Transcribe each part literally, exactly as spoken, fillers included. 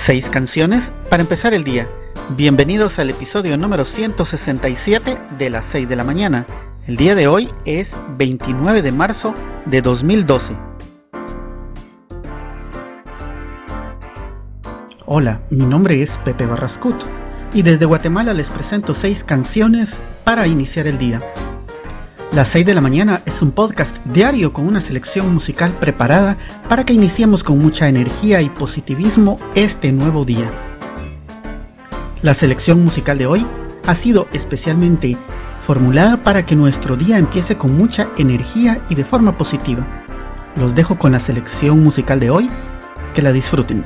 Seis canciones para empezar el día. Bienvenidos al episodio número ciento sesenta y siete de las seis de la mañana. El día de hoy es veintinueve de marzo de dos mil doce. Hola, mi nombre es Pepe Barrascut y desde Guatemala les presento seis canciones para iniciar el día. Las seis de la mañana es un podcast diario con una selección musical preparada para que iniciemos con mucha energía y positivismo este nuevo día. La selección musical de hoy ha sido especialmente formulada para que nuestro día empiece con mucha energía y de forma positiva. Los dejo con la selección musical de hoy, que la disfruten.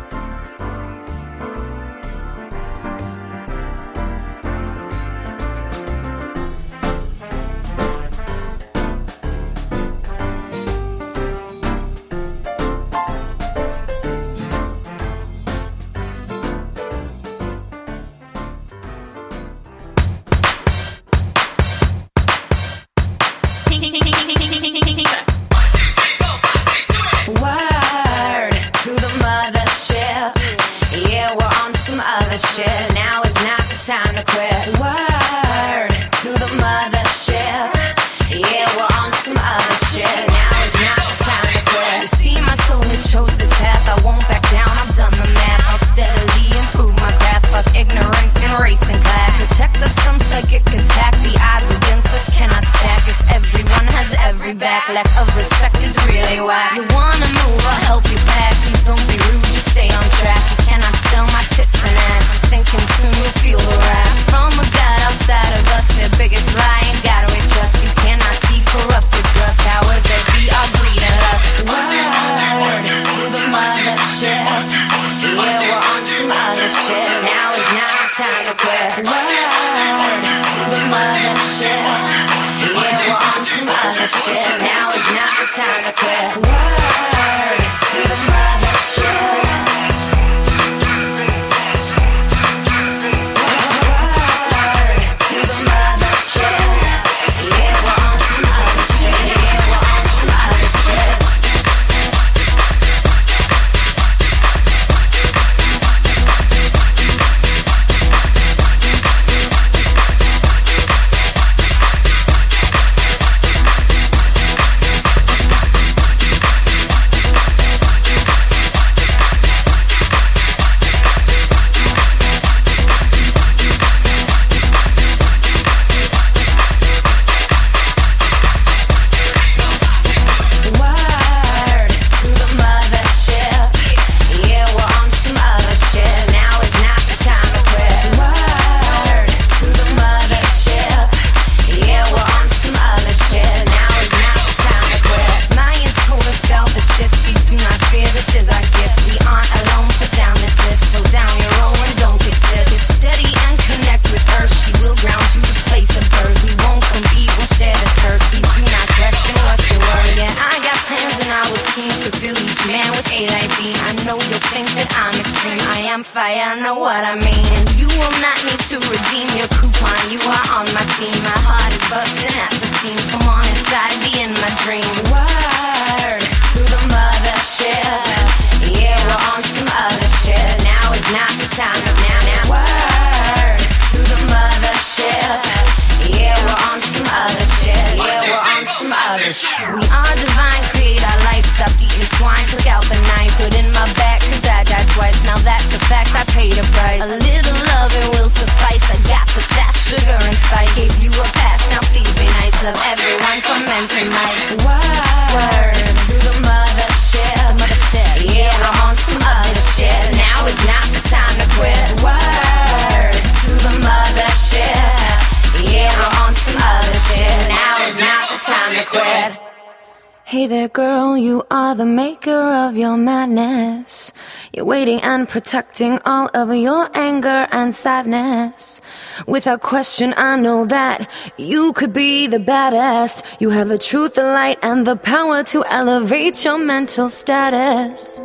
Word to the mothership. Yeah, we're on some other shit. Now is not the time to quit. Word to the mothership. Yeah, we're on some other shit. Now is not the time to quit. You see, my soul it chose this path. I won't back down. I've done the math. I'll steadily improve my craft. Fuck ignorance and race and class. Protect us from psychic attack. The odds against us cannot stack. If everyone has every back, lack of respect is really whack. You wanna move, I'll help you pack. Please don't be rude, just stay on track. You cannot sell my tits and ass. Thinking soon you'll feel the wrath from a god outside of us. Their biggest lie ain't got away trust. You cannot see corrupted trust. Cowards that be are greeting us. Word to the mothership. Yeah, we're on some other shit. Now is not the time to quit. Word to the mothership. Yeah, we're on some other shit. Now is not the time to quit. Word to the mothership. I know what I mean, and you will not need to redeem your coupon. You are on my team. My heart is busting at the seam. Come on inside, be in my dream. Word to the mothership. Yeah, we're on some other shit. Now is not the time to now now. Word to the mothership. Yeah, we're on some other shit. Yeah, we're on some other shit. We are divine, create our life. Stopped eating swine, took out the knife, put in my back, cause I died twice. Now that's a fact, I paid a price. A little loving will suffice. I got the sass, sugar and spice. Gave you a pass, now please be nice. Love everyone from men to mice. Word to the mothership. Mothership. Yeah, we're on some other shit. Now is not the time to quit. Word to the mothership. Yeah, we're on some other shit. Now is not the time to quit. Hey there girl, you are the maker of your madness. You're waiting and protecting all of your anger and sadness. Without question, I know that you could be the baddest. You have the truth, the light, and the power to elevate your mental status.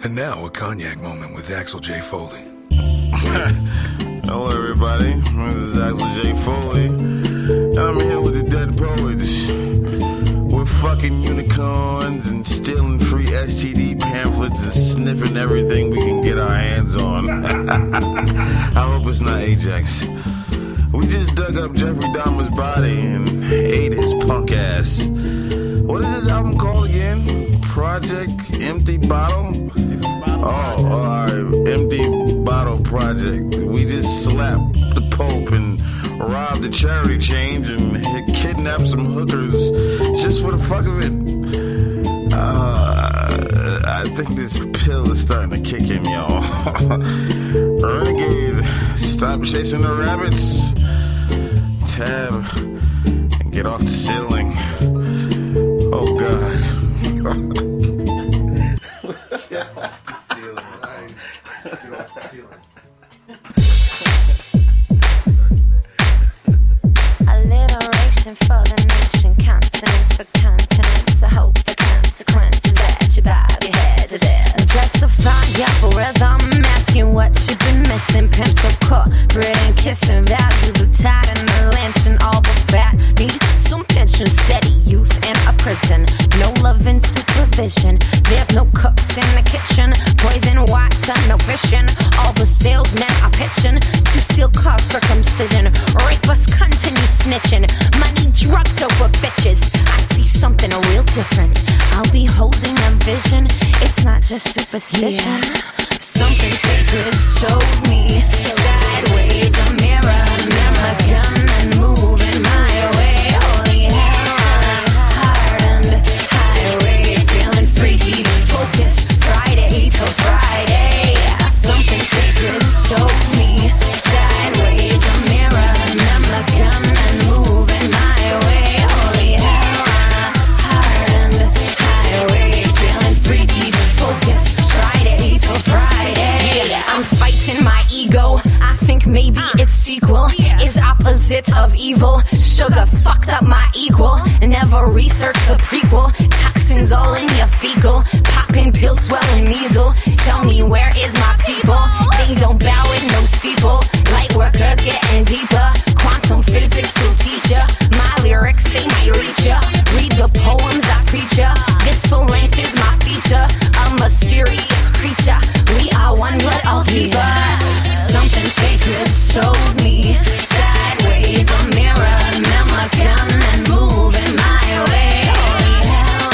And now a cognac moment with Axel J. Foley. Hello, everybody. This is Axel J. Foley, and I'm here with the Dead Poets. We're fucking unicorns and stealing free S T D pamphlets and sniffing everything we can get our hands on. I hope it's not Ajax. We just dug up Jeffrey Dahmer's body and ate his punk ass. What is this album called again? Project Empty Bottle? Oh, alright, Empty Bottle Project. We just slapped the Pope and robbed the charity change and kidnapped some hookers just for the fuck of it. Uh, I think this pill is starting to kick in, y'all. Renegade, stop chasing the rabbits. Tab, and get off the ceiling. Oh, God. Alliteration for the nation, consonants for continents. I hope the consequences that you bob your head to this. Justify your rhythm, asking what you've been missing. Pimps of corporate and kissing, values are tied in the lynching. All the fat need some pension, steady youth in a prison. No love and supervision. There's no cooks in the kitchen. Poison whites and no fishing. All the salesmen are pitching to steal car circumcision. Rapists continue snitching. Money, drugs over bitches. I see something real different. I'll be holding a vision. It's not just superstition. Yeah. Something sacred showed me sideways a mirror. Never gonna move in my way. Holy hell, hardened highway, feeling freaky. Focus Friday till Friday. Something sacred showed me sideways a mirror. Never gonna move in my way. Holy hell, hardened highway, feeling freaky. Focus Friday till Friday. Yeah, I'm fighting my ego. I think maybe its sequel is opposite of evil. Sugar fucked up my equal. Never researched the prequel. Toxins all in your fecal. Popping pills, swelling measles. Tell me where is my people? They don't bow in no steeple. Light workers getting deeper. Quantum physics will teach ya. My lyrics, they might reach ya. Read the poems I preach ya. This full length is my feature. A mysterious creature. We are one blood, all keepers. Something sacred showed me sideways a mirror. Never come and move in my way. Holy hell,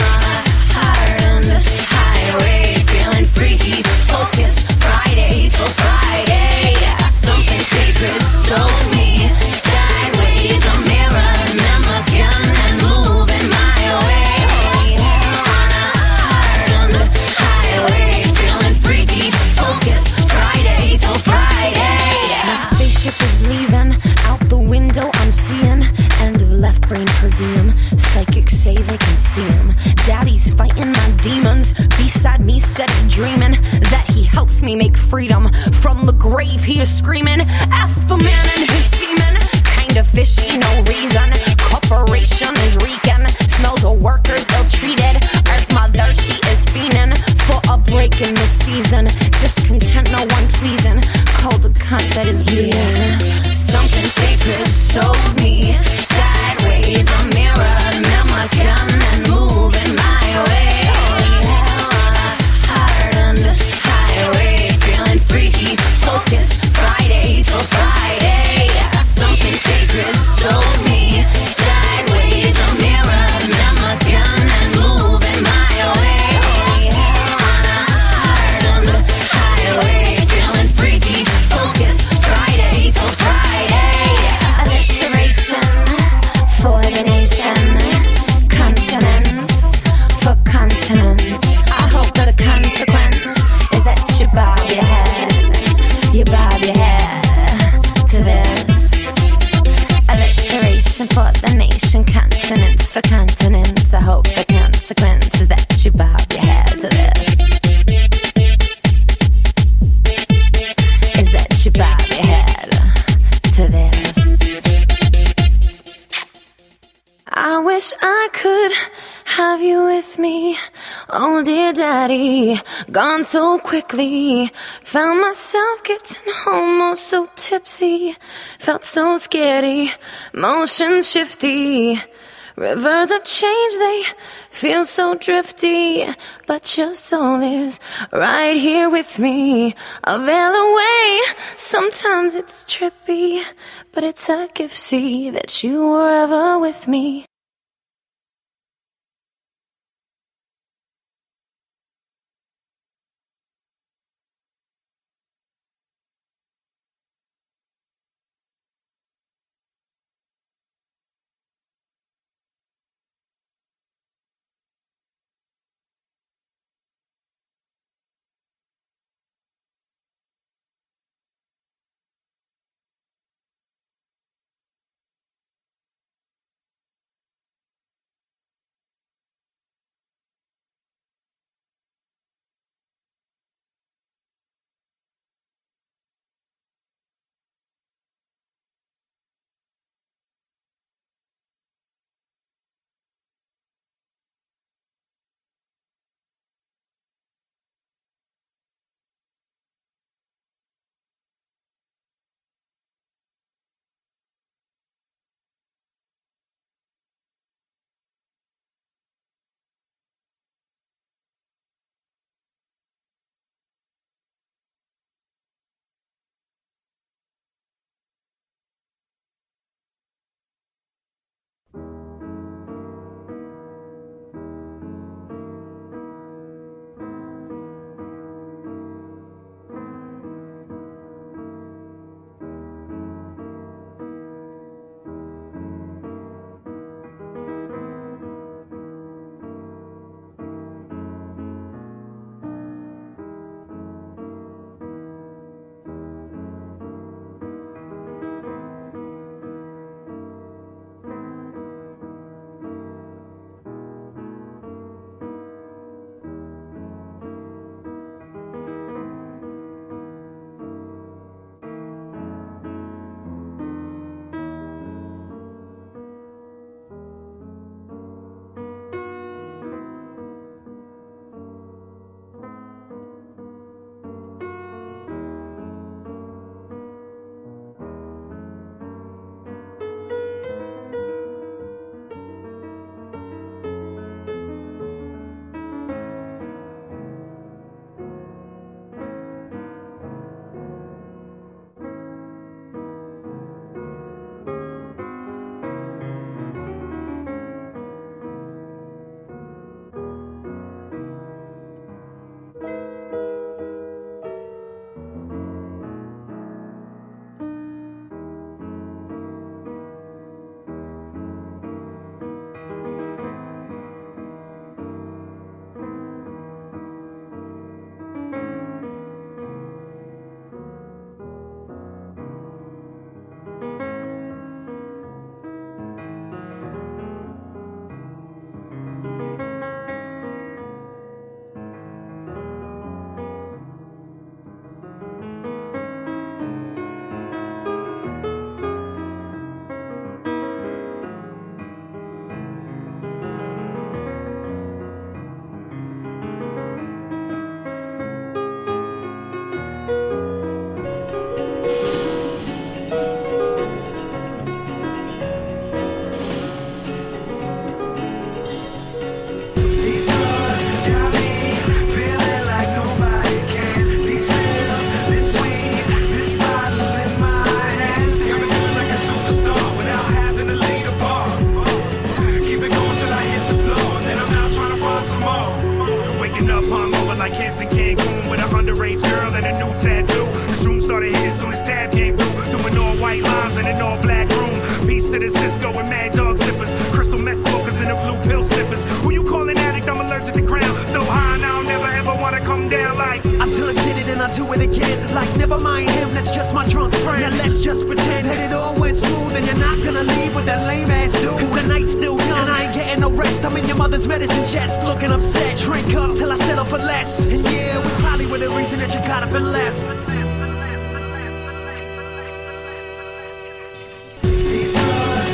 hardened highway, feeling freaky. Focus Friday till Friday. Something sacred showed me sideways a mirror. Never come and move in my way. Holy hell, hardened highway, feeling freaky. Focus Friday till Friday. My spaceship is leaving out the window. I'm seeing end of left brain per diem. Psychics say they can see him. Daddy's fighting my demons. Beside me, steady dreaming that he helps me make freedom. From the grave, he is screaming. F the man and his semen. Kinda fishy, no reason. Corporation is reeking. Smells of workers ill-treated. Earth mother, she is fiending for a break in the season. Discontent, no one pleasing. Called a cunt that is bleeding. Something sacred showed me sideways a mirror. Never come and move in my way. Holy hell, hardened highway, feeling freaky. Focus Friday till Friday. Something sacred showed me sideways a mirror. Never come and move in my way. Holy hell, hardened highway, feeling freaky. Focus Friday till Friday. Alliteration for the nation. Consonants for continents. I hope that the consequence is that you bob your head. You bob your head to this. Alliteration for the nation. Consonants for continents. I hope the consequence is that you bob your head to this. Is that you bob your head to this. I wish I could have you with me Oh dear daddy, gone so quickly. Found myself getting home oh so tipsy. Felt so scary, motion shifty. Rivers of change, they feel so drifty. But your soul is right here with me, a veil away. Sometimes it's trippy, but it's a gift, see, that you were ever with me.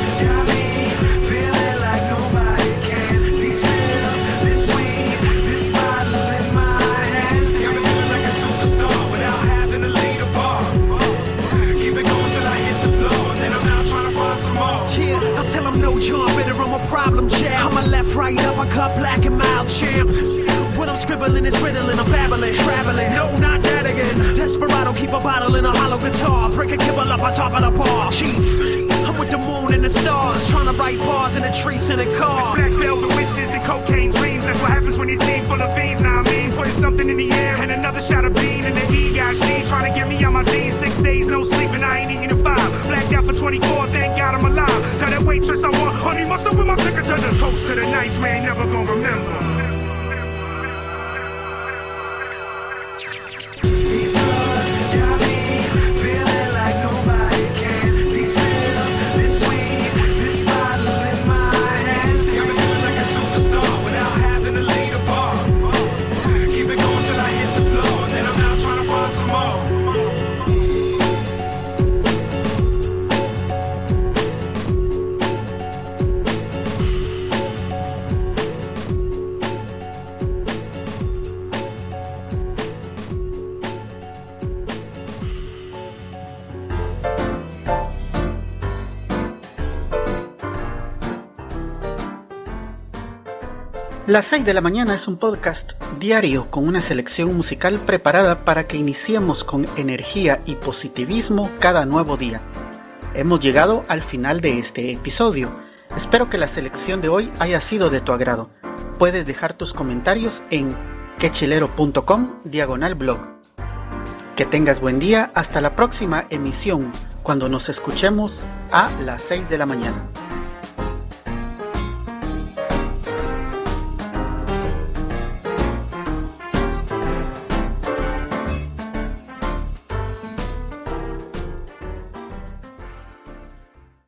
Feeling like nobody can. These pills, this weed, this straight up, I cut black and mild champ. What I'm scribbling is riddling, I'm babbling, traveling. No, not that again. Desperado, keep a bottle in a hollow guitar. Break a kibble up on top of the bar. Chief, I'm with the moon and the stars, trying to write bars in the trees in the car. Black velvet wishes and cocaine dreams. That's what happens when your team full of fiends. Now I mean, putting something in the air and another shot of bean in the E got she trying to get me on my jeans. Six days no sleep and I ain't eating a five. Blacked out for twenty-four, thank God I'm alive. Tell that waitress I want honey mustard with my ticket to the toast to the nights we ain't never gonna remember. Las seis de la mañana es un podcast diario con una selección musical preparada para que iniciemos con energía y positivismo cada nuevo día. Hemos llegado al final de este episodio. Espero que la selección de hoy haya sido de tu agrado. Puedes dejar tus comentarios en quechilero.com diagonal blog. Que tengas buen día hasta la próxima emisión, cuando nos escuchemos a las seis de la mañana.